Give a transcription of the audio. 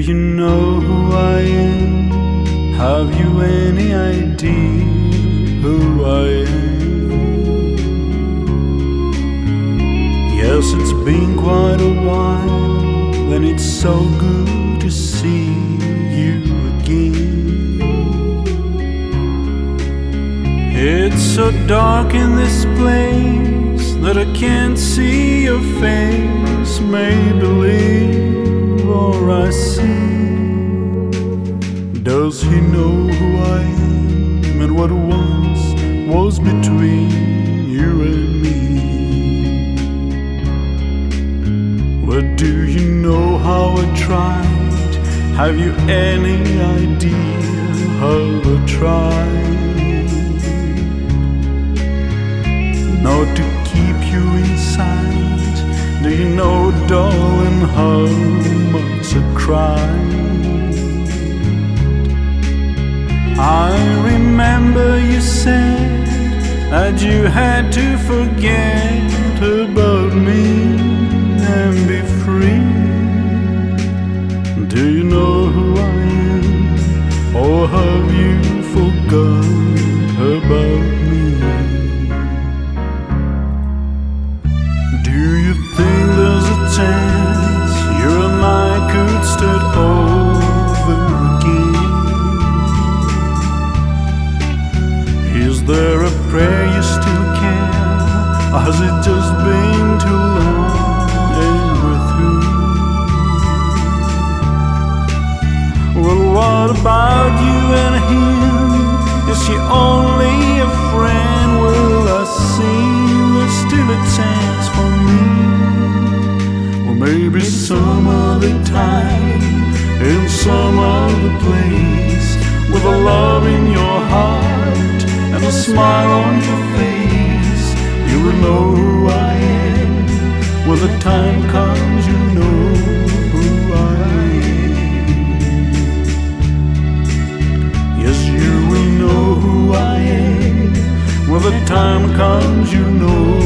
you know who I am? Have you any idea who I am? Yes, it's been quite a while, and it's so good to see you again. It's so dark in this place that I can't see your face. Make believe, or I see. Does he know who I am and what once was between you and me? Well, do you know how I tried? Have you any idea how I tried? Not to keep you inside. Do you know, darling, how much I cried? I remember you said that you had to forget about me and be free. Do you know who I am, or have you forgotten about me? Do you think there's a chance you and I could start over again? Is there a prayer you still care, or has it just been too long and we're through? Well, what about you and him? Is he only a friend? Will I see there's still a chance for me? Or maybe some other time, in some other place, with a love in your heart and a smile on your face, you will know who I am. When the time comes, you know who I am. Yes, you will know who I am. When the time comes, you know